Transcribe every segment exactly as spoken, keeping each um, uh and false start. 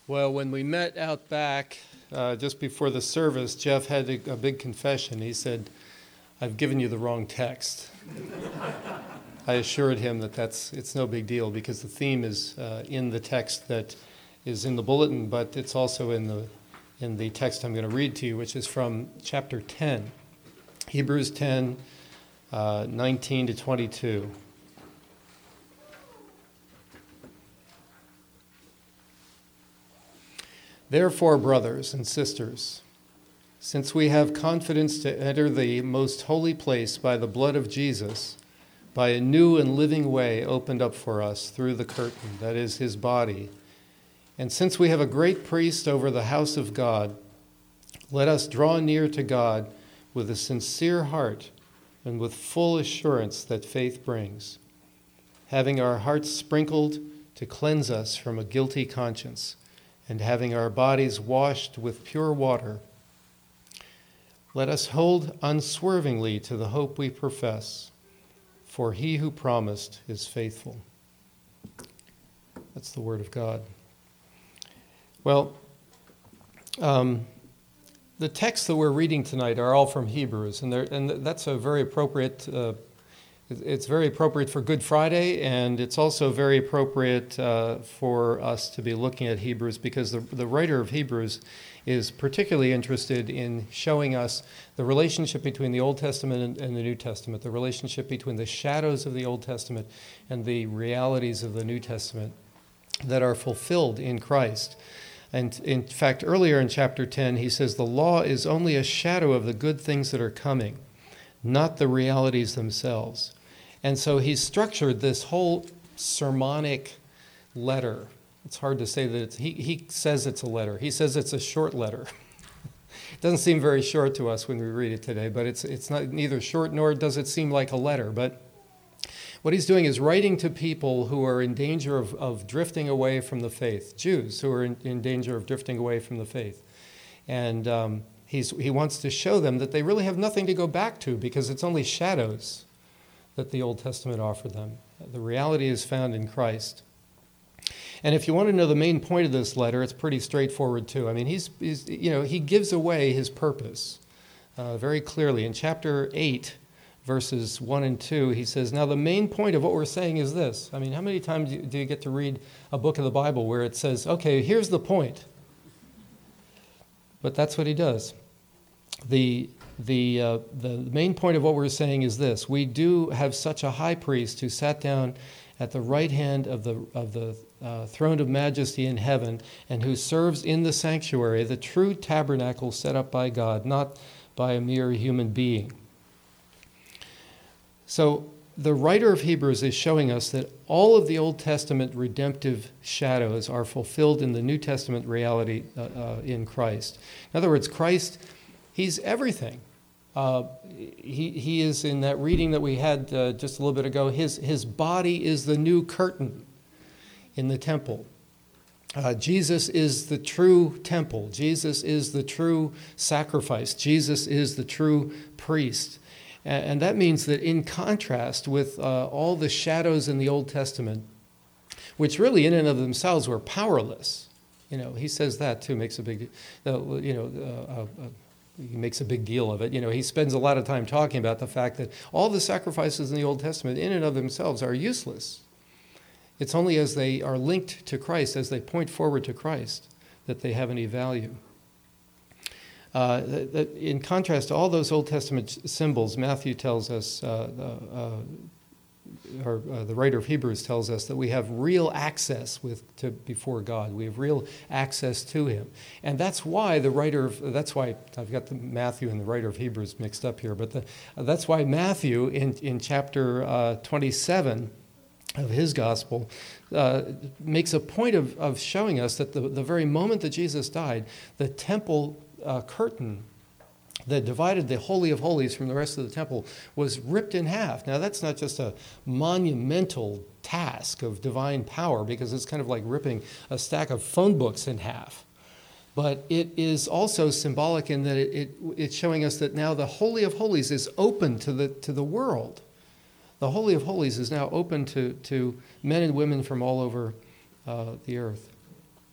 Well, when we met out back uh, just before the service, Jeff had a, a big confession. He said, "I've given you the wrong text." I assured him that that's it's no big deal because the theme is uh, in the text that is in the bulletin, but it's also in the in the text I'm going to read to you, which is from chapter ten, Hebrews ten, uh, nineteen to twenty-two. Therefore, brothers and sisters, since we have confidence to enter the most holy place by the blood of Jesus, by a new and living way opened up for us through the curtain, that is his body, and since we have a great priest over the house of God, let us draw near to God with a sincere heart and with full assurance that faith brings, having our hearts sprinkled to cleanse us from a guilty conscience, and having our bodies washed with pure water. Let us hold unswervingly to the hope we profess, for he who promised is faithful. That's the word of God. Well, um, the texts that we're reading tonight are all from Hebrews, and, and that's a very appropriate uh, It's very appropriate for Good Friday, and it's also very appropriate uh, for us to be looking at Hebrews because the, the writer of Hebrews is particularly interested in showing us the relationship between the Old Testament and, and the New Testament, the relationship between the shadows of the Old Testament and the realities of the New Testament that are fulfilled in Christ. And in fact, earlier in chapter ten, he says the law is only a shadow of the good things that are coming, not the realities themselves. And so he's structured this whole sermonic letter. It's hard to say that it's, he, he says it's a letter. He says it's a short letter. It doesn't seem very short to us when we read it today, but it's it's not neither short nor does it seem like a letter. But what he's doing is writing to people who are in danger of, of drifting away from the faith, Jews who are in, in danger of drifting away from the faith. And um, he's, he wants to show them that they really have nothing to go back to because it's only shadows that the Old Testament offered them. The reality is found in Christ. And if you want to know the main point of this letter, it's pretty straightforward too. I mean, he's, he's you know, he gives away his purpose uh, very clearly. In chapter eight, verses one and two, he says, now the main point of what we're saying is this. I mean, how many times do you get to read a book of the Bible where it says, okay, here's the point? But that's what he does. The The, uh, the main point of what we're saying is this. We do have such a high priest who sat down at the right hand of the, of the uh, throne of majesty in heaven and who serves in the sanctuary, the true tabernacle set up by God, not by a mere human being. So the writer of Hebrews is showing us that all of the Old Testament redemptive shadows are fulfilled in the New Testament reality uh, uh, in Christ. In other words, Christ, he's everything. Uh, he, he is, in that reading that we had uh, just a little bit ago, his, his body is the new curtain in the temple. Uh, Jesus is the true temple. Jesus is the true sacrifice. Jesus is the true priest. And, and that means that in contrast with uh, all the shadows in the Old Testament, which really in and of themselves were powerless, you know, he says that too, makes a big, uh, you know, uh, uh, He makes a big deal of it. You know, he spends a lot of time talking about the fact that all the sacrifices in the Old Testament in and of themselves are useless. It's only as they are linked to Christ, as they point forward to Christ, that they have any value. Uh, that, that in contrast to all those Old Testament symbols, Matthew tells us, uh, uh, or uh, the writer of Hebrews tells us that we have real access with to before God. We have real access to him. And that's why the writer of, that's why I've got the Matthew and the writer of Hebrews mixed up here, but the, uh, that's why Matthew in, in chapter uh, twenty-seven of his gospel uh, makes a point of, of showing us that the, the very moment that Jesus died, the temple uh, curtain that divided the Holy of Holies from the rest of the temple was ripped in half. Now, that's not just a monumental task of divine power because it's kind of like ripping a stack of phone books in half. But it is also symbolic in that it, it, it's showing us that now the Holy of Holies is open to the, to the world. The Holy of Holies is now open to, to men and women from all over uh, the earth.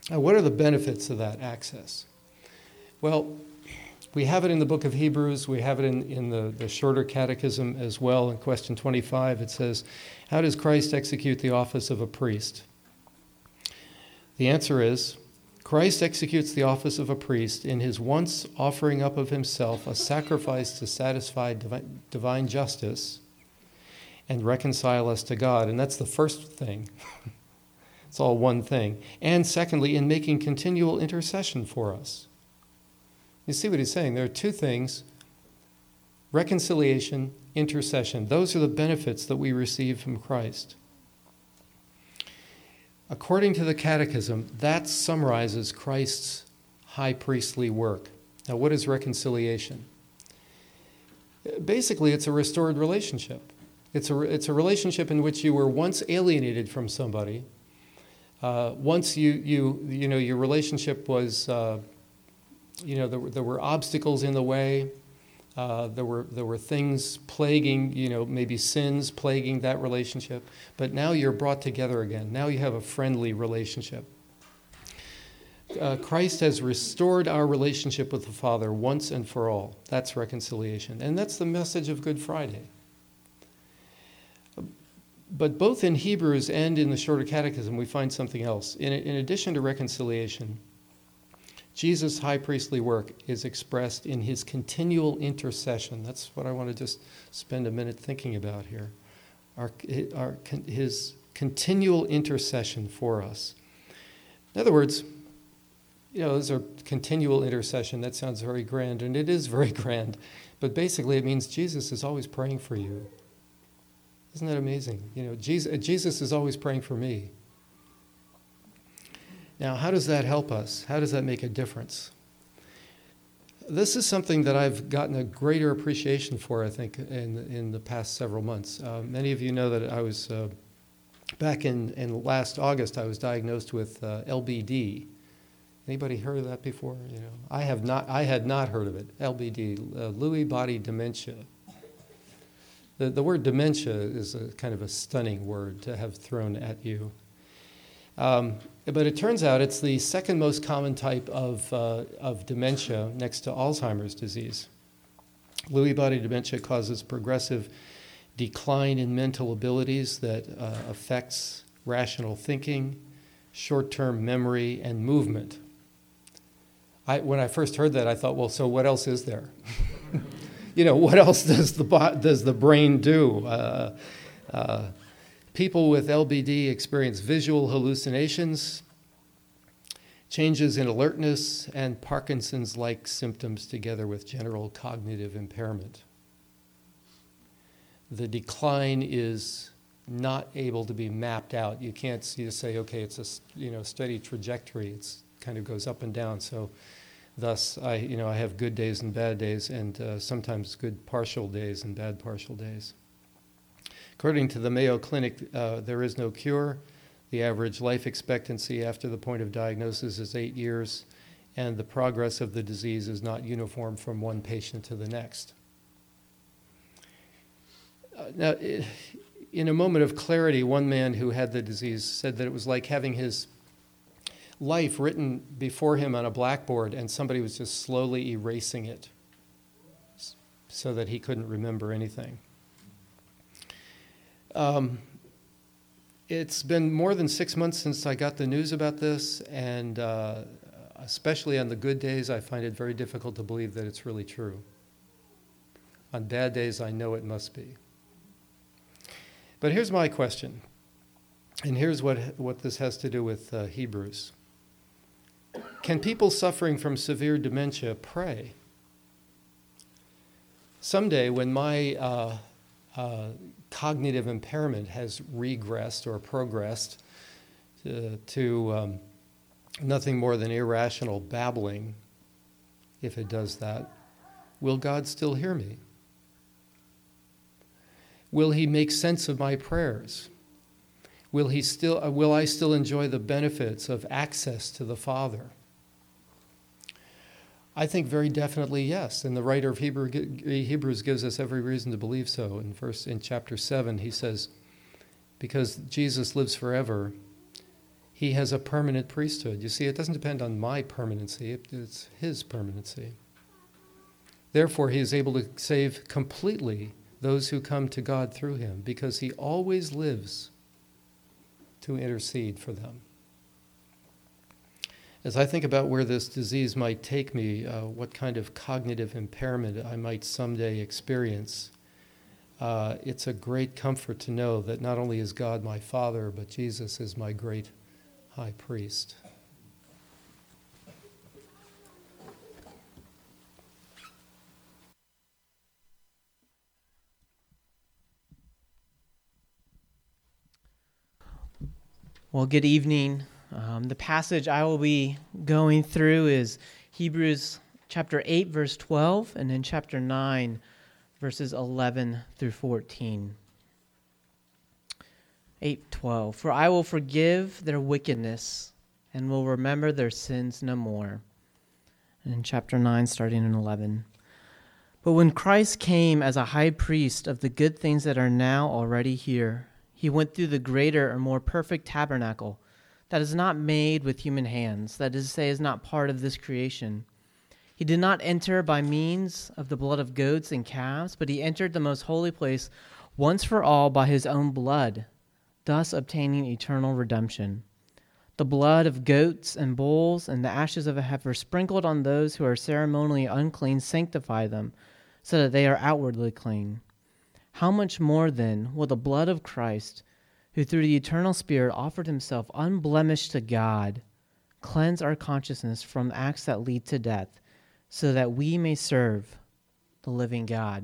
Now, what are the benefits of that access? Well, we have it in the book of Hebrews. We have it in, in the, the shorter catechism as well. In question twenty-five, it says, how does Christ execute the office of a priest? The answer is, Christ executes the office of a priest in his once offering up of himself a sacrifice to satisfy divine, divine justice and reconcile us to God. And that's the first thing. It's all one thing. And secondly, in making continual intercession for us. You see what he's saying? There are two things: reconciliation, intercession. Those are the benefits that we receive from Christ. According to the Catechism, that summarizes Christ's high priestly work. Now, what is reconciliation? Basically, it's a restored relationship. It's a, it's a relationship in which you were once alienated from somebody. Uh, once you, you, you know, your relationship was... Uh, You know, there were, there were obstacles in the way. Uh, there were there were things plaguing, you know, maybe sins plaguing that relationship. But now you're brought together again. Now you have a friendly relationship. Uh, Christ has restored our relationship with the Father once and for all. That's reconciliation. And that's the message of Good Friday. But both in Hebrews and in the Shorter Catechism, we find something else. In, in addition to reconciliation, Jesus' high priestly work is expressed in his continual intercession. That's what I want to just spend a minute thinking about here. Our, our, his continual intercession for us. In other words, you know, those are continual intercession. That sounds very grand, and it is very grand. But basically it means Jesus is always praying for you. Isn't that amazing? You know, Jesus, Jesus is always praying for me. Now, how does that help us? How does that make a difference? This is something that I've gotten a greater appreciation for, I think, in in the past several months. Uh, many of you know that I was, uh, back in, in last August, I was diagnosed with uh, L B D. Anybody heard of that before? You know, I have not. I had not heard of it. L B D, uh, Lewy body dementia. The the word dementia is a kind of a stunning word to have thrown at you. Um, but it turns out it's the second most common type of, uh, of dementia next to Alzheimer's disease. Lewy body dementia causes progressive decline in mental abilities that uh, affects rational thinking, short-term memory, and movement. I, when I first heard that, I thought, well, so what else is there? You know, what else does the, does the brain do? Uh, uh, People with L B D experience visual hallucinations, changes in alertness, and Parkinson's-like symptoms together with general cognitive impairment. The decline is not able to be mapped out. You can't see, say, okay, it's a you know steady trajectory. It's kind of goes up and down. So, thus, I you know I have good days and bad days, and uh, sometimes good partial days and bad partial days. According to the Mayo Clinic, uh, there is no cure. The average life expectancy after the point of diagnosis is eight years, and the progress of the disease is not uniform from one patient to the next. Uh, now, in a moment of clarity, one man who had the disease said that it was like having his life written before him on a blackboard, and somebody was just slowly erasing it so that he couldn't remember anything. Um, it's been more than six months since I got the news about this, and uh, especially on the good days, I find it very difficult to believe that it's really true. On bad days, I know it must be. But here's my question, and here's what, what this has to do with uh, Hebrews. Can people suffering from severe dementia pray? Someday, when my uh, uh, cognitive impairment has regressed or progressed to, to um, nothing more than irrational babbling, if it does that, will God still hear me? Will he make sense of my prayers? Will he still, uh, will I still enjoy the benefits of access to the Father? I think very definitely yes, and the writer of Hebrew, Hebrews gives us every reason to believe so. In verse, in chapter seven, he says, because Jesus lives forever, he has a permanent priesthood. You see, it doesn't depend on my permanency, it's his permanency. Therefore, he is able to save completely those who come to God through him, because he always lives to intercede for them. As I think about where this disease might take me, uh, what kind of cognitive impairment I might someday experience, uh, it's a great comfort to know that not only is God my Father, but Jesus is my great high priest. Well, good evening. Um, the passage I will be going through is Hebrews chapter eight, verse twelve, and then chapter nine, verses eleven through fourteen. eight twelve. For I will forgive their wickedness and will remember their sins no more. And in chapter nine, starting in eleven. But when Christ came as a high priest of the good things that are now already here, he went through the greater or more perfect tabernacle that is not made with human hands, that is to say, is not part of this creation. He did not enter by means of the blood of goats and calves, but he entered the most holy place once for all by his own blood, thus obtaining eternal redemption. The blood of goats and bulls and the ashes of a heifer sprinkled on those who are ceremonially unclean sanctify them, so that they are outwardly clean. How much more then will the blood of Christ, who through the eternal Spirit offered himself unblemished to God, cleanse our consciousness from acts that lead to death, so that we may serve the living God?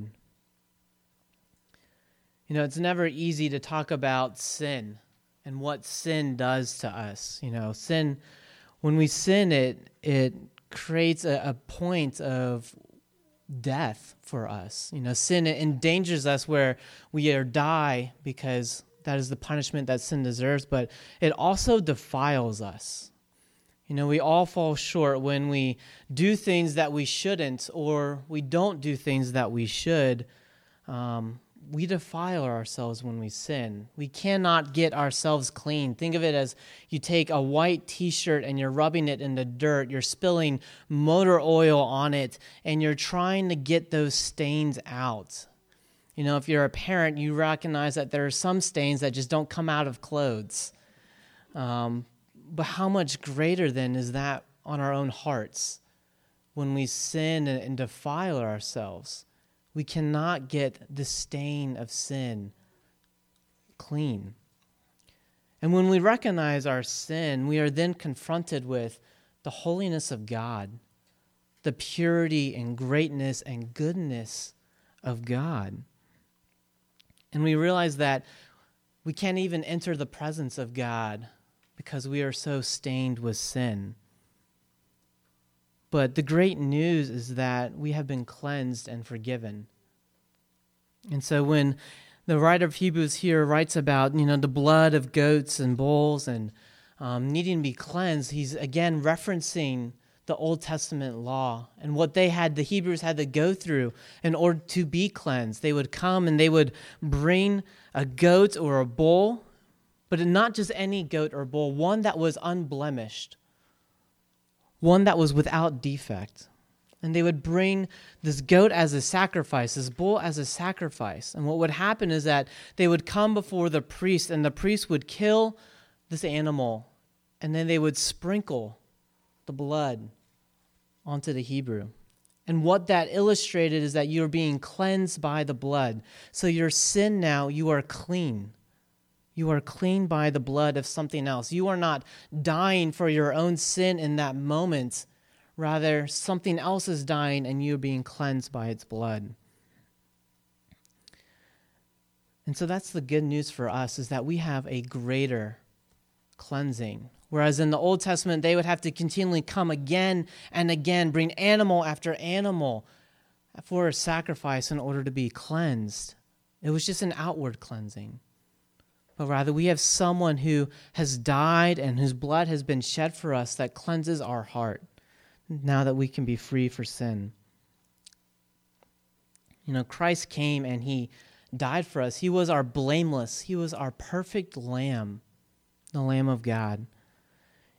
You know, it's never easy to talk about sin and what sin does to us. You know, sin, when we sin, it it creates a, a point of death for us. You know, sin endangers us where we are die because that is the punishment that sin deserves, but it also defiles us. You know, we all fall short when we do things that we shouldn't, or we don't do things that we should. Um, we defile ourselves when we sin. We cannot get ourselves clean. Think of it as you take a white t-shirt and you're rubbing it in the dirt. You're spilling motor oil on it, and you're trying to get those stains out. You know, if you're a parent, you recognize that there are some stains that just don't come out of clothes. Um, but how much greater then is that on our own hearts when we sin and, and defile ourselves? We cannot get the stain of sin clean. And when we recognize our sin, we are then confronted with the holiness of God, the purity and greatness and goodness of God. And we realize that we can't even enter the presence of God because we are so stained with sin. But the great news is that we have been cleansed and forgiven. And so when the writer of Hebrews here writes about, you know, the blood of goats and bulls and um, needing to be cleansed, he's again referencing the Old Testament law and what they had, the Hebrews had to go through in order to be cleansed. They would come and they would bring a goat or a bull, but not just any goat or bull, one that was unblemished, one that was without defect. And they would bring this goat as a sacrifice, this bull as a sacrifice. And what would happen is that they would come before the priest, and the priest would kill this animal, and then they would sprinkle the blood onto the Hebrew. And what that illustrated is that you're being cleansed by the blood. So your sin now, you are clean. You are clean by the blood of something else. You are not dying for your own sin in that moment. Rather, something else is dying and you're being cleansed by its blood. And so that's the good news for us, is that we have a greater cleansing. Whereas in the Old Testament, they would have to continually come again and again, bring animal after animal for a sacrifice in order to be cleansed. It was just an outward cleansing. But rather, we have someone who has died and whose blood has been shed for us that cleanses our heart, now that we can be free for sin. You know, Christ came and he died for us. He was our blameless. He was our perfect lamb, the Lamb of God.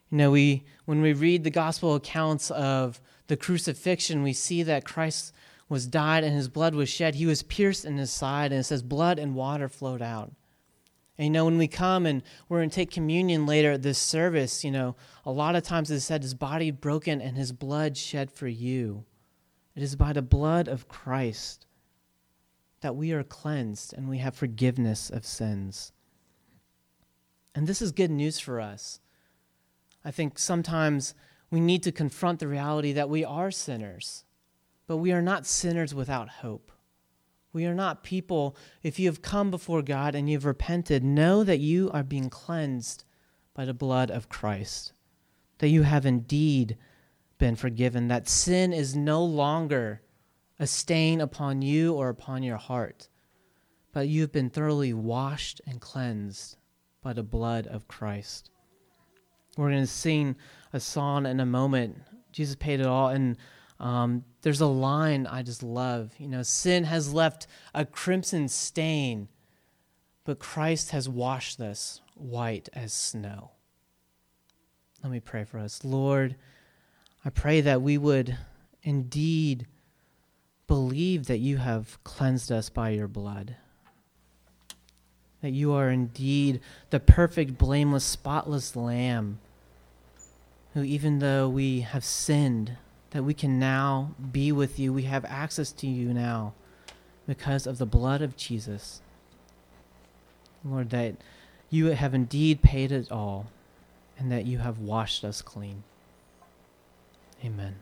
You know, we when we read the gospel accounts of the crucifixion, we see that Christ was died and his blood was shed. He was pierced in his side, and it says blood and water flowed out. And, you know, when we come and we're going to take communion later at this service, you know, a lot of times it's said his body broken and his blood shed for you. It is by the blood of Christ that we are cleansed and we have forgiveness of sins. And this is good news for us. I think sometimes we need to confront the reality that we are sinners, but we are not sinners without hope. We are not people, if you have come before God and you've repented, know that you are being cleansed by the blood of Christ, that you have indeed been forgiven, that sin is no longer a stain upon you or upon your heart, but you've been thoroughly washed and cleansed by the blood of Christ. We're going to sing a song in a moment. Jesus paid it all. And um, there's a line I just love. You know, sin has left a crimson stain, but Christ has washed us white as snow. Let me pray for us. Lord, I pray that we would indeed believe that you have cleansed us by your blood, that you are indeed the perfect, blameless, spotless Lamb, who even though we have sinned, that we can now be with you. We have access to you now because of the blood of Jesus. Lord, that you have indeed paid it all and that you have washed us clean. Amen.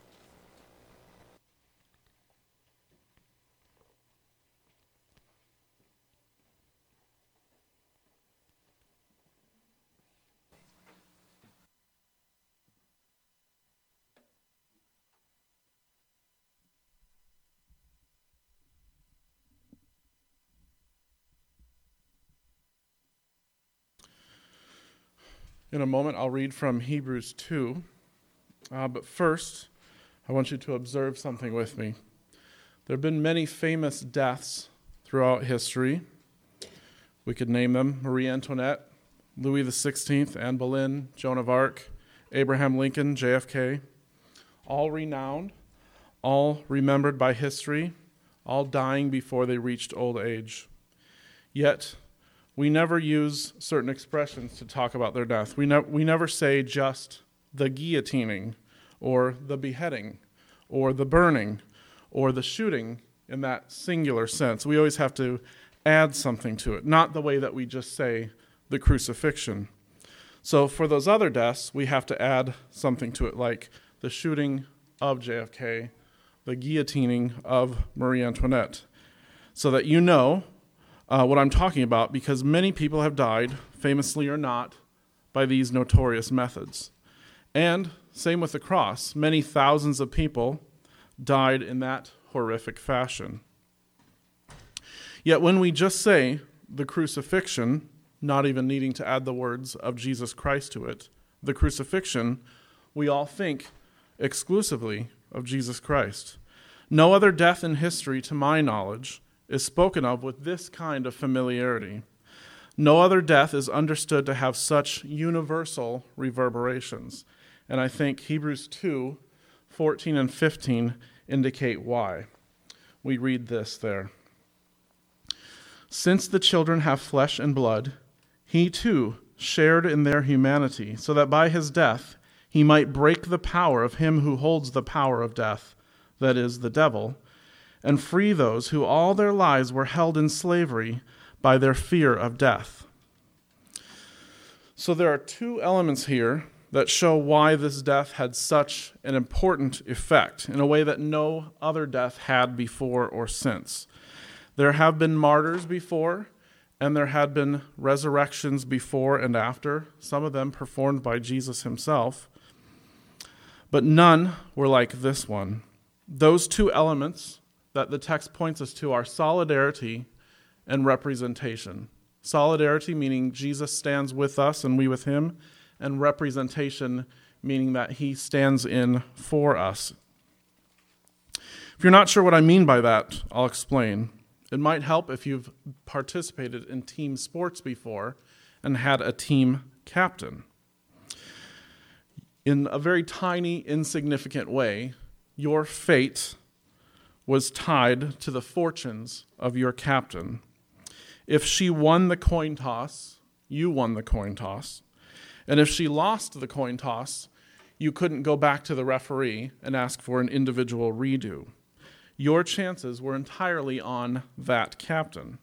In a moment, I'll read from Hebrews two. Uh, but first, I want you to observe something with me. There have been many famous deaths throughout history. We could name them: Marie Antoinette, Louis the sixteenth, Anne Boleyn, Joan of Arc, Abraham Lincoln, J F K. All renowned, all remembered by history, all dying before they reached old age. Yet, we never use certain expressions to talk about their death. We, ne- we never say just the guillotining, or the beheading, or the burning, or the shooting in that singular sense. We always have to add something to it, not the way that we just say the crucifixion. So for those other deaths, we have to add something to it, like the shooting of J F K, the guillotining of Marie Antoinette, so that you know Uh, what I'm talking about, because many people have died, famously or not, by these notorious methods. And same with the cross. Many thousands of people died in that horrific fashion. Yet when we just say the crucifixion, not even needing to add the words of Jesus Christ to it, the crucifixion, we all think exclusively of Jesus Christ. No other death in history, to my knowledge, is spoken of with this kind of familiarity. No other death is understood to have such universal reverberations. And I think Hebrews two, fourteen and fifteen indicate why. We read this there. Since the children have flesh and blood, he too shared in their humanity, so that by his death he might break the power of him who holds the power of death, that is, the devil, and free those who all their lives were held in slavery by their fear of death. So there are two elements here that show why this death had such an important effect in a way that no other death had before or since. There have been martyrs before, and there had been resurrections before and after, some of them performed by Jesus himself, but none were like this one. Those two elements that the text points us to are solidarity and representation. Solidarity meaning Jesus stands with us and we with him, and representation meaning that he stands in for us. If you're not sure what I mean by that, I'll explain. It might help if you've participated in team sports before and had a team captain. In a very tiny, insignificant way, your fate was tied to the fortunes of your captain. If she won the coin toss, you won the coin toss. And if she lost the coin toss, you couldn't go back to the referee and ask for an individual redo. Your chances were entirely on that captain.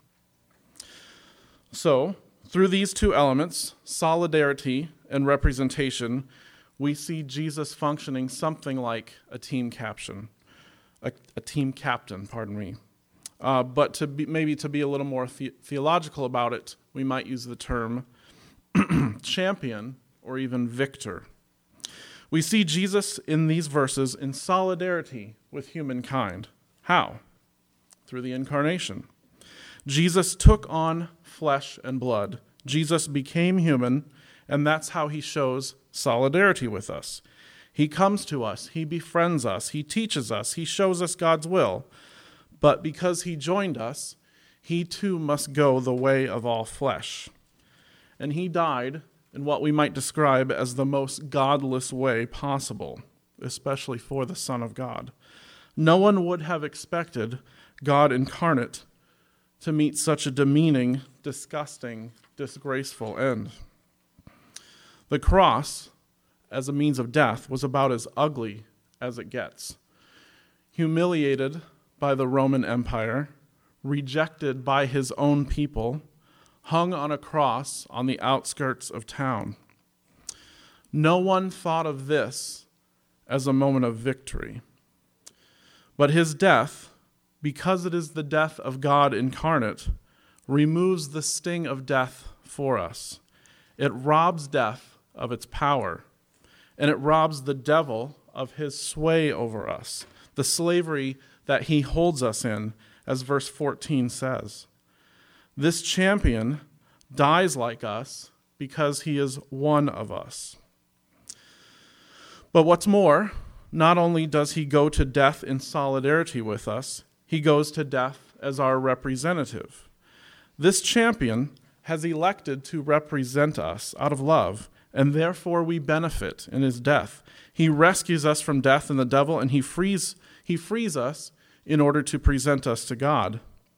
So, through these two elements, solidarity and representation, we see Jesus functioning something like a team captain, a, a team captain, pardon me. Uh, but to be, maybe to be a little more the- theological about it, we might use the term champion or even victor. We see Jesus in these verses in solidarity with humankind. How? Through the incarnation. Jesus took on flesh and blood. Jesus became human, and that's how he shows solidarity with us. He comes to us, he befriends us, he teaches us, he shows us God's will. But because he joined us, he too must go the way of all flesh. And he died in what we might describe as the most godless way possible, especially for the Son of God. No one would have expected God incarnate to meet such a demeaning, disgusting, disgraceful end. The cross, as a means of death, was about as ugly as it gets. Humiliated by the Roman Empire, rejected by his own people, hung on a cross on the outskirts of town. No one thought of this as a moment of victory. But his death, because it is the death of God incarnate, removes the sting of death for us. It robs death of its power, and it robs the devil of his sway over us, the slavery that he holds us in, as verse fourteen says. This champion dies like us because he is one of us. But what's more, not only does he go to death in solidarity with us, he goes to death as our representative. This champion has elected to represent us out of love, and therefore we benefit in his death. He rescues us from death and the devil, and he frees, he frees us in order to present us to God.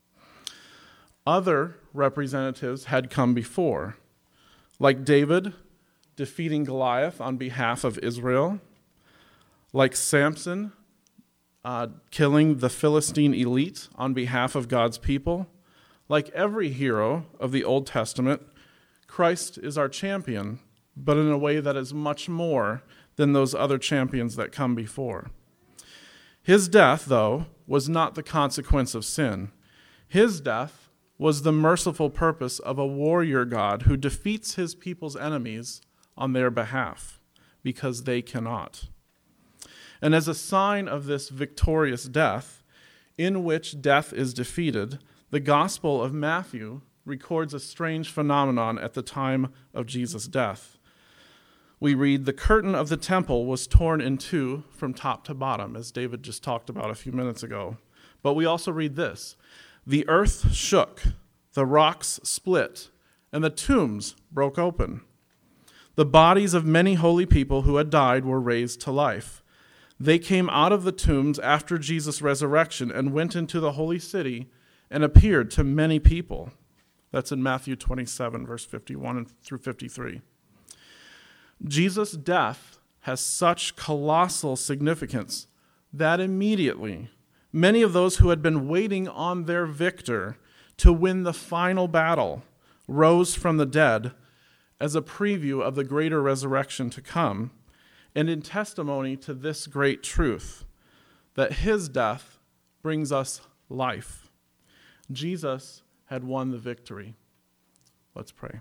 Other representatives had come before, like David defeating Goliath on behalf of Israel, like Samson uh, killing the Philistine elite on behalf of God's people. Like every hero of the Old Testament, Christ is our champion, but in a way that is much more than those other champions that come before. His death, though, was not the consequence of sin. His death was the merciful purpose of a warrior God who defeats his people's enemies on their behalf, because they cannot. And as a sign of this victorious death, in which death is defeated, the Gospel of Matthew records a strange phenomenon at the time of Jesus' death. We read, the curtain of the temple was torn in two from top to bottom, as David just talked about a few minutes ago. But we also read this, the earth shook, the rocks split, and the tombs broke open. The bodies of many holy people who had died were raised to life. They came out of the tombs after Jesus' resurrection and went into the holy city and appeared to many people. That's in Matthew twenty-seven, verse fifty-one through fifty-three. Jesus' death has such colossal significance that immediately many of those who had been waiting on their victor to win the final battle rose from the dead as a preview of the greater resurrection to come, and in testimony to this great truth, that his death brings us life. Jesus had won the victory. Let's pray.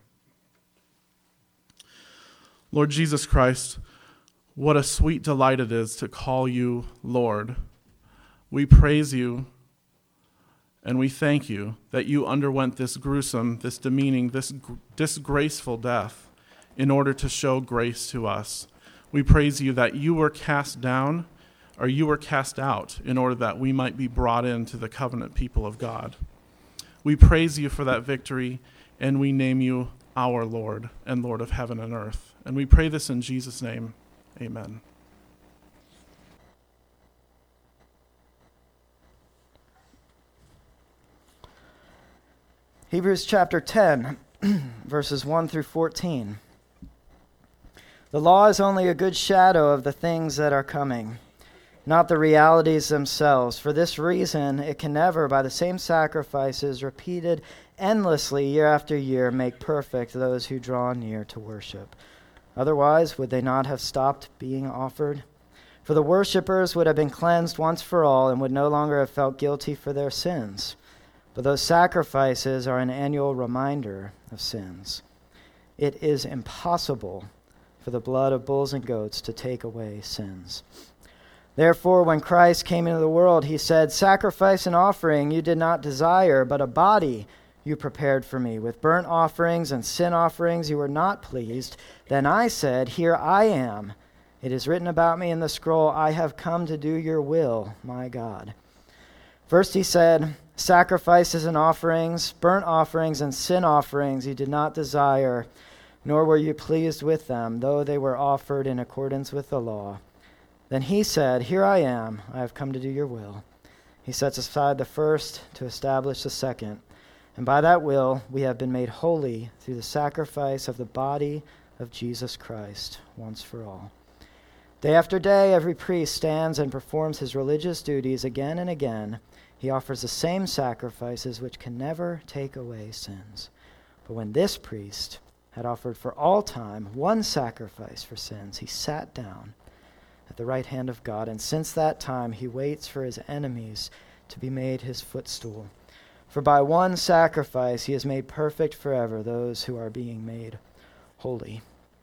Lord Jesus Christ, what a sweet delight it is to call you Lord. We praise you and we thank you that you underwent this gruesome, this demeaning, this disgraceful death in order to show grace to us. We praise you that you were cast down, or you were cast out, in order that we might be brought into the covenant people of God. We praise you for that victory, and we name you our Lord and Lord of heaven and earth. And we pray this in Jesus' name. Amen. Hebrews chapter ten, verses one through fourteen. The law is only a good shadow of the things that are coming, not the realities themselves. For this reason, it can never, by the same sacrifices repeated endlessly year after year, make perfect those who draw near to worship. Otherwise, would they not have stopped being offered? For the worshippers would have been cleansed once for all and would no longer have felt guilty for their sins. But those sacrifices are an annual reminder of sins. It is impossible for the blood of bulls and goats to take away sins. Therefore, when Christ came into the world, he said, "Sacrifice and offering you did not desire, but a body you prepared for me. With burnt offerings and sin offerings you were not pleased. Then I said, Here I am. It is written about me in the scroll, I have come to do your will, my God." First he said, "Sacrifices and offerings, burnt offerings and sin offerings you did not desire, nor were you pleased with them, though they were offered in accordance with the law." Then he said, "Here I am, I have come to do your will." He sets aside the first to establish the second. And by that will we have been made holy through the sacrifice of the body of Jesus Christ once for all. Day after day, every priest stands and performs his religious duties again and again. He offers the same sacrifices which can never take away sins. But when this priest had offered for all time one sacrifice for sins, he sat down at the right hand of God, and since that time he waits for his enemies to be made his footstool. For by one sacrifice he has made perfect forever those who are being made holy.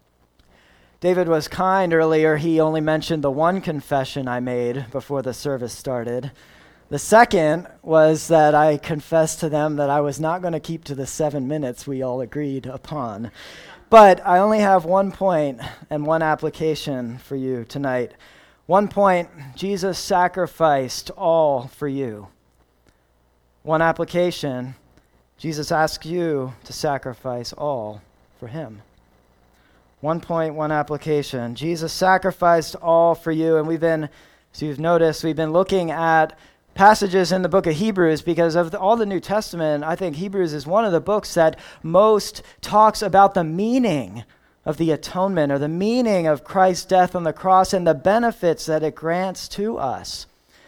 David was kind earlier. He only mentioned the one confession I made before the service started. The second was that I confessed to them that I was not going to keep to the seven minutes we all agreed upon. But I only have one point and one application for you tonight. One point, Jesus sacrificed all for you. One application, Jesus asks you to sacrifice all for him. One point, one application. Jesus sacrificed all for you, and we've been, as you've noticed, we've been looking at passages in the book of Hebrews because of the, all the New Testament. I think Hebrews is one of the books that most talks about the meaning of the atonement or the meaning of Christ's death on the cross and the benefits that it grants to us.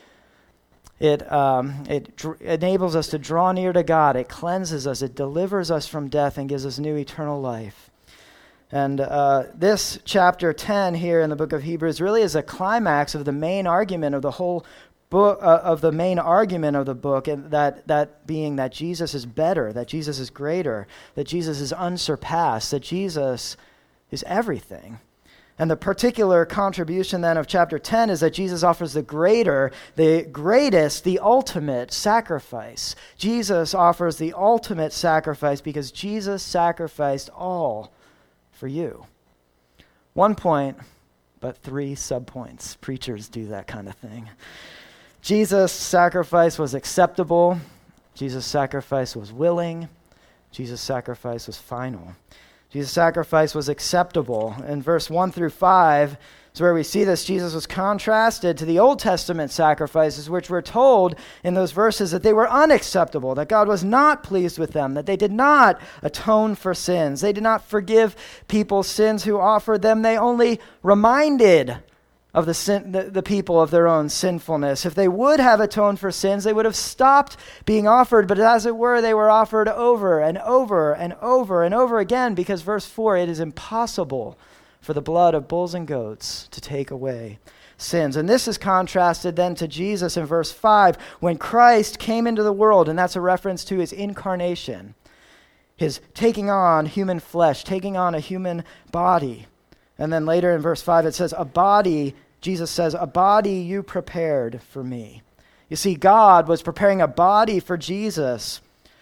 It um, it dr- enables us to draw near to God. It cleanses us. It delivers us from death and gives us new eternal life. And uh, this chapter ten here in the book of Hebrews really is a climax of the main argument of the whole book, uh, of the main argument of the book, and that that being that Jesus is better, that Jesus is greater, that Jesus is unsurpassed, that Jesus is everything. And the particular contribution then of chapter ten is that Jesus offers the greater, the greatest, the ultimate sacrifice. Jesus offers the ultimate sacrifice because Jesus sacrificed all for you. One point, but three subpoints. Preachers do that kind of thing. Jesus' sacrifice was acceptable. Jesus' sacrifice was willing. Jesus' sacrifice was final. Jesus' sacrifice was acceptable. In verse one through five is where we see this. Jesus was contrasted to the Old Testament sacrifices, which were told in those verses that they were unacceptable, that God was not pleased with them, that they did not atone for sins. They did not forgive people's sins who offered them. They only reminded of the, sin, the, the people of their own sinfulness. If they would have atoned for sins, they would have stopped being offered, but as it were, they were offered over and over and over and over again, because verse four, it is impossible for the blood of bulls and goats to take away sins. And this is contrasted then to Jesus in verse five, when Christ came into the world, and that's a reference to his incarnation, his taking on human flesh, taking on a human body. And then later in verse five, it says, a body, Jesus says, a body you prepared for me. You see, God was preparing a body for Jesus.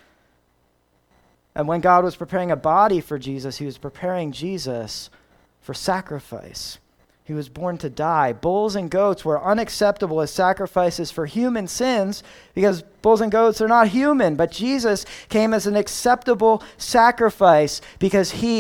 And when God was preparing a body for Jesus, he was preparing Jesus for sacrifice. He was born to die. Bulls and goats were unacceptable as sacrifices for human sins because bulls and goats are not human. But Jesus came as an acceptable sacrifice because he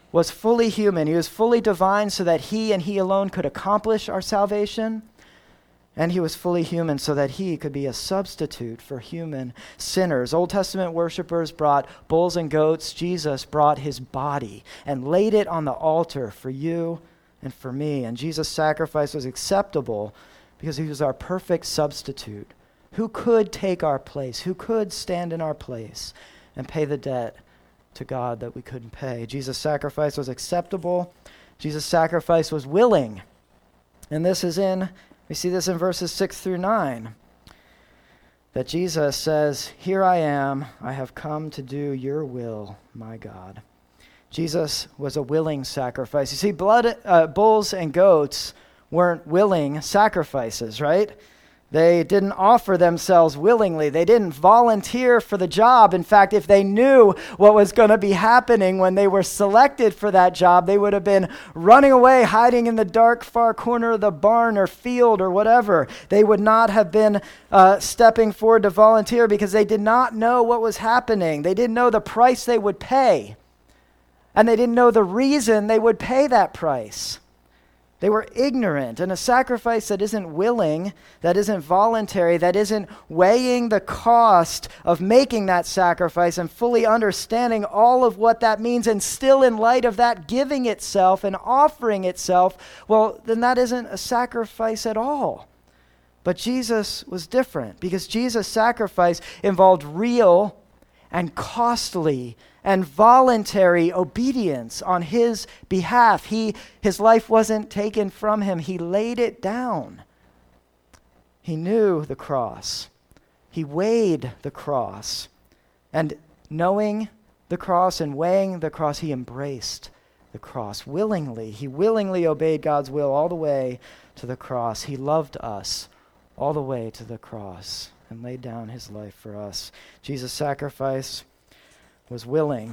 was fully human. He was fully divine so that he and he alone could accomplish our salvation. And he was fully human so that he could be a substitute for human sinners. Old Testament worshipers brought bulls and goats. Jesus brought his body and laid it on the altar for you and for me. And Jesus' sacrifice was acceptable because he was our perfect substitute. Who could take our place? Who could stand in our place and pay the debt to God that we couldn't pay? Jesus' sacrifice was acceptable. Jesus' sacrifice was willing. And this is in, we see this in verses six through nine, that Jesus says, "Here I am, I have come to do your will, my God." Jesus was a willing sacrifice. You see, blood, uh, bulls and goats weren't willing sacrifices, right? They didn't offer themselves willingly. They didn't volunteer for the job. In fact, if they knew what was going to be happening when they were selected for that job, they would have been running away, hiding in the dark far corner of the barn or field or whatever. They would not have been uh, stepping forward to volunteer because they did not know what was happening. They didn't know the price they would pay. And they didn't know the reason they would pay that price. They were ignorant, and a sacrifice that isn't willing, that isn't voluntary, that isn't weighing the cost of making that sacrifice and fully understanding all of what that means, and still in light of that giving itself and offering itself, well, then that isn't a sacrifice at all. But Jesus was different because Jesus' sacrifice involved real and costly and voluntary obedience on his behalf. He, his life wasn't taken from him. He laid it down. He knew the cross. He weighed the cross. And knowing the cross and weighing the cross, he embraced the cross willingly. He willingly obeyed God's will all the way to the cross. He loved us all the way to the cross and laid down his life for us. Jesus' sacrifice was willing.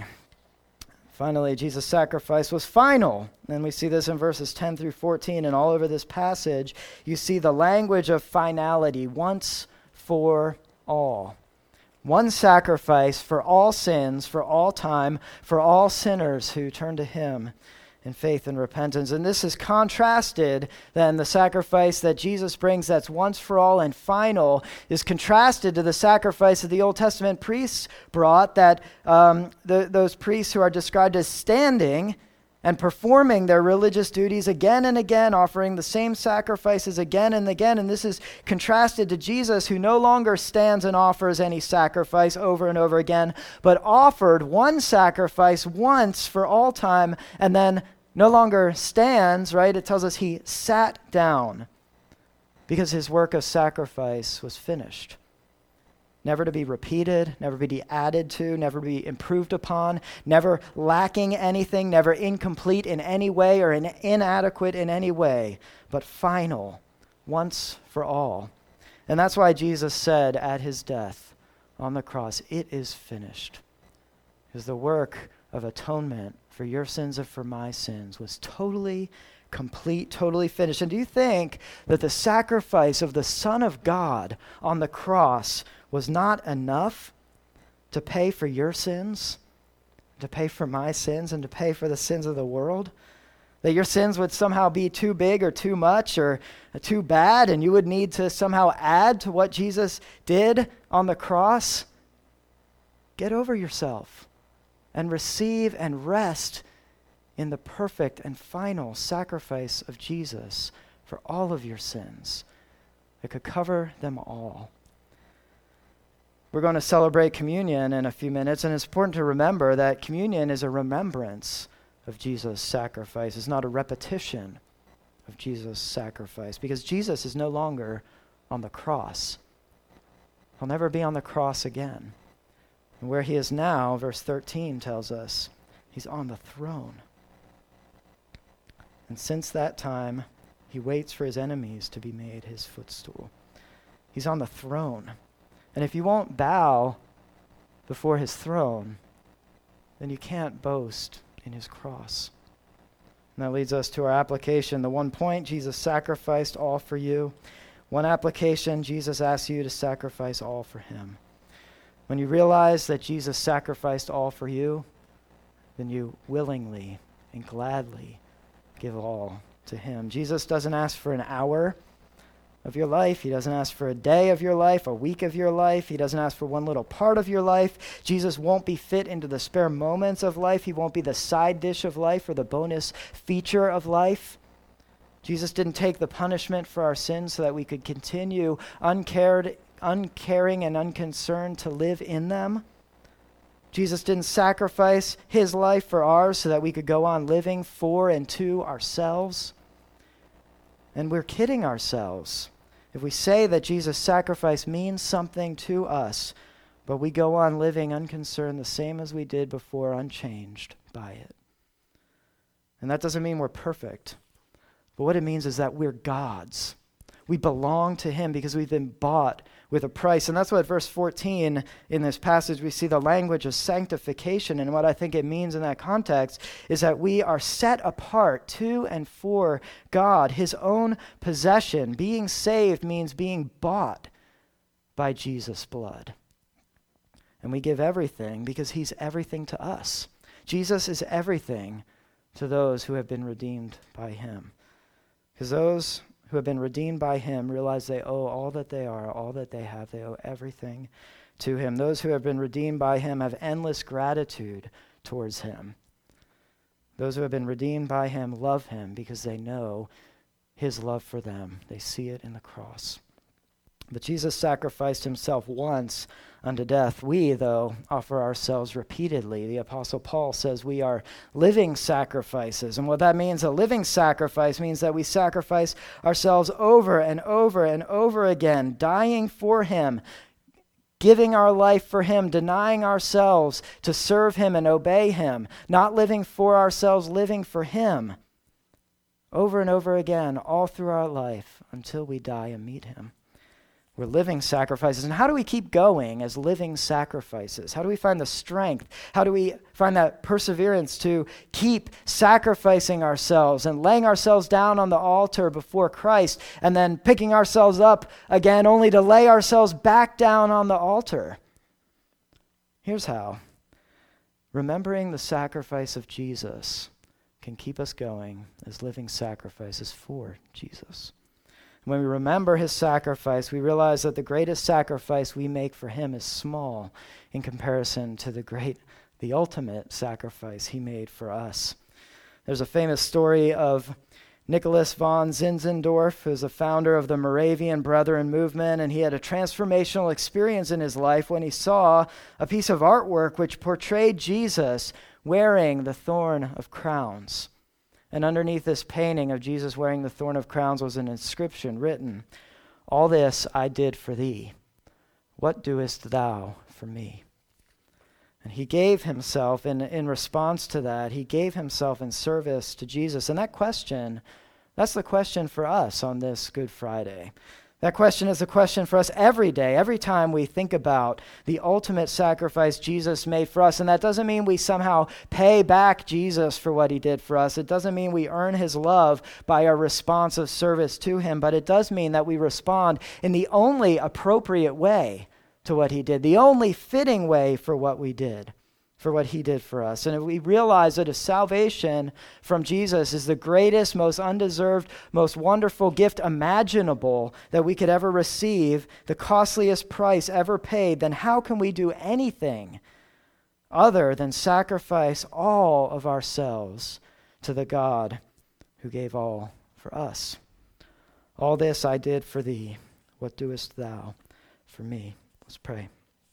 Finally, Jesus' sacrifice was final. And we see this in verses ten through fourteen, and all over this passage, you see the language of finality, once for all. One sacrifice for all sins, for all time, for all sinners who turn to him in faith and repentance. And this is contrasted, then the sacrifice that Jesus brings that's once for all and final is contrasted to the sacrifice that the Old Testament priests brought, that um, the, those priests who are described as standing and performing their religious duties again and again, offering the same sacrifices again and again. And this is contrasted to Jesus, who no longer stands and offers any sacrifice over and over again, but offered one sacrifice once for all time and then no longer stands, right? It tells us he sat down because his work of sacrifice was finished. Never to be repeated, never be added to, never be improved upon, never lacking anything, never incomplete in any way or in inadequate in any way, but final, once for all. And that's why Jesus said at his death on the cross, "It is finished." Because the work of atonement for your sins and for my sins was totally complete, totally finished. And do you think that the sacrifice of the Son of God on the cross was not enough to pay for your sins, to pay for my sins, and to pay for the sins of the world? That your sins would somehow be too big or too much or too bad, and you would need to somehow add to what Jesus did on the cross? Get over yourself and receive and rest in the perfect and final sacrifice of Jesus for all of your sins that could cover them all. We're going to celebrate communion in a few minutes, and it's important to remember that communion is a remembrance of Jesus' sacrifice. It's not a repetition of Jesus' sacrifice, because Jesus is no longer on the cross. He'll never be on the cross again. And where he is now, verse thirteen tells us, he's on the throne. And since that time, he waits for his enemies to be made his footstool. He's on the throne. And if you won't bow before his throne, then you can't boast in his cross. And that leads us to our application. The one point, Jesus sacrificed all for you. One application, Jesus asks you to sacrifice all for him. When you realize that Jesus sacrificed all for you, then you willingly and gladly give all to him. Jesus doesn't ask for an hour of your life. He doesn't ask for a day of your life, a week of your life. He doesn't ask for one little part of your life. Jesus won't be fit into the spare moments of life. He won't be the side dish of life or the bonus feature of life. Jesus didn't take the punishment for our sins so that we could continue uncared, uncaring and unconcerned to live in them. Jesus didn't sacrifice his life for ours so that we could go on living for and to ourselves. And we're kidding ourselves if we say that Jesus' sacrifice means something to us, but we go on living unconcerned the same as we did before, unchanged by it. And that doesn't mean we're perfect, but what it means is that we're God's. We belong to him because we've been bought with a price. And that's what verse fourteen in this passage, we see the language of sanctification. And what I think it means in that context is that we are set apart to and for God, his own possession. Being saved means being bought by Jesus' blood. And we give everything because he's everything to us. Jesus is everything to those who have been redeemed by him. Because those who have been redeemed by him realize they owe all that they are, all that they have. They owe everything to him. Those who have been redeemed by him have endless gratitude towards him. Those who have been redeemed by him love him because they know his love for them. They see it in the cross. But Jesus sacrificed himself once unto death. We, though, offer ourselves repeatedly. The Apostle Paul says we are living sacrifices. And what that means, a living sacrifice, means that we sacrifice ourselves over and over and over again, dying for him, giving our life for him, denying ourselves to serve him and obey him, not living for ourselves, living for him, over and over again, all through our life until we die and meet him. We're living sacrifices. And how do we keep going as living sacrifices? How do we find the strength? How do we find that perseverance to keep sacrificing ourselves and laying ourselves down on the altar before Christ and then picking ourselves up again only to lay ourselves back down on the altar? Here's how. Remembering the sacrifice of Jesus can keep us going as living sacrifices for Jesus. When we remember his sacrifice, we realize that the greatest sacrifice we make for him is small in comparison to the great, the ultimate sacrifice he made for us. There's a famous story of Nicholas von Zinzendorf, who's a founder of the Moravian Brethren movement, and he had a transformational experience in his life when he saw a piece of artwork which portrayed Jesus wearing the thorn of crowns. And underneath this painting of Jesus wearing the thorn of crowns was an inscription written, "All this I did for thee. What doest thou for me?" And he gave himself, in, in response to that, he gave himself in service to Jesus. And that question, that's the question for us on this Good Friday. That question is a question for us every day, every time we think about the ultimate sacrifice Jesus made for us. And that doesn't mean we somehow pay back Jesus for what he did for us. It doesn't mean we earn his love by our response of service to him, but it does mean that we respond in the only appropriate way to what he did, the only fitting way for what we did, for what he did for us. And if we realize that a salvation from Jesus is the greatest, most undeserved, most wonderful gift imaginable that we could ever receive, the costliest price ever paid, then how can we do anything other than sacrifice all of ourselves to the God who gave all for us? All this I did for thee. What doest thou for me? Let's pray.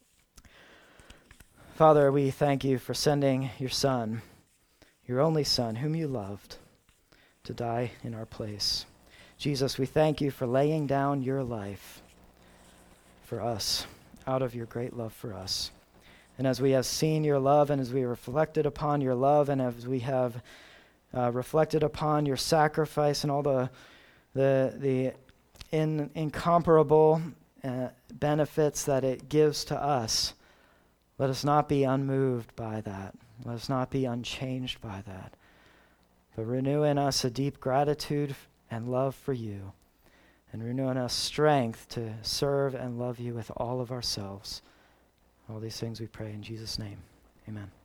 Father, we thank you for sending your Son, your only Son, whom you loved, to die in our place. Jesus, we thank you for laying down your life for us, out of your great love for us. And as we have seen your love, and as we reflected upon your love, and as we have uh, reflected upon your sacrifice and all the the the in, incomparable uh, benefits that it gives to us, let us not be unmoved by that. Let us not be unchanged by that. But renew in us a deep gratitude and love for you, and renew in us strength to serve and love you with all of ourselves. All these things we pray in Jesus' name. Amen.